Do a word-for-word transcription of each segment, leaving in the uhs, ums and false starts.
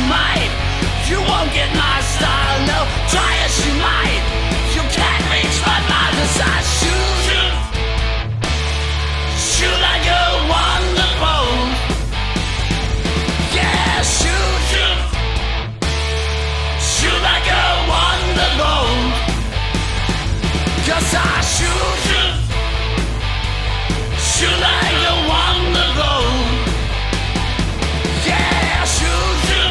might, you won't get my style, no. Try as you might, you can't reach my mind as I shoot. Shoot like a wonderbolt. Yeah, shoot. Shoot like a wonderbolt. 'Cause I shoot. Shoot like a wonderbolt. Yeah, shoot.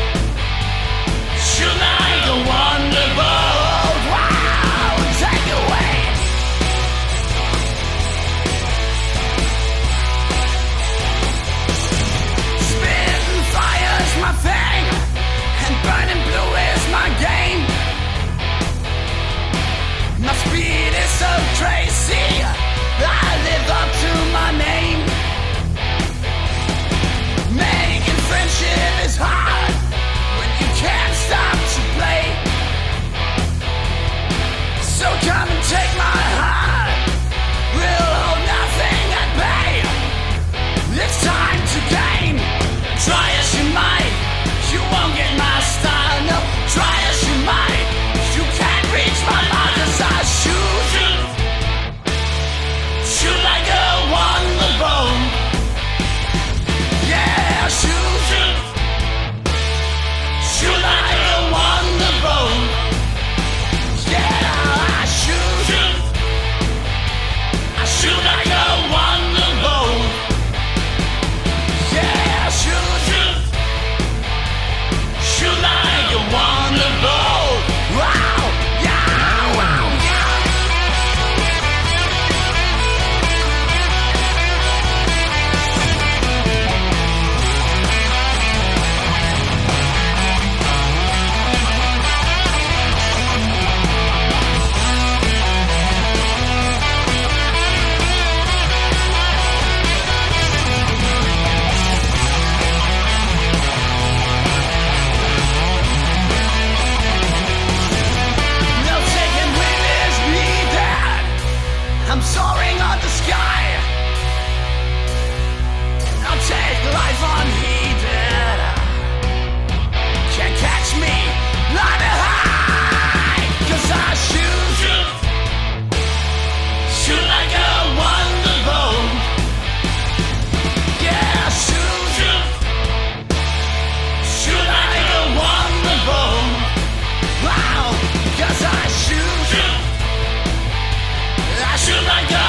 Shoot like a wonderbolt. Wow, take it away. Spitting fire's my thing, and burning blue is my game. My speed is so crazy, I live up to my name. Making friendship is hard when you can't stop to play. So come and take my heart, we'll hold nothing at bay. It's time to gain. Try as you might, you won't get my style, no. Try as you might, you can't reach my mind as I shoot. Shoot like a wonderbolt. Yeah, shoot. Shoot like a wonderbolt. Yeah, I shoot. I shoot like a wonderbolt. Yeah, shoot. Shoot like a wonderbolt. Wow, yeah, wow, yeah. No taking witness me that I'm soaring on the sky. I'll take life unheeded. Can't catch me, not a high. 'Cause I shoot. Shoot like a wonderbolt. Yeah, shoot. Shoot like a wonderbolt. Wow, 'cause I shoot. I shoot like a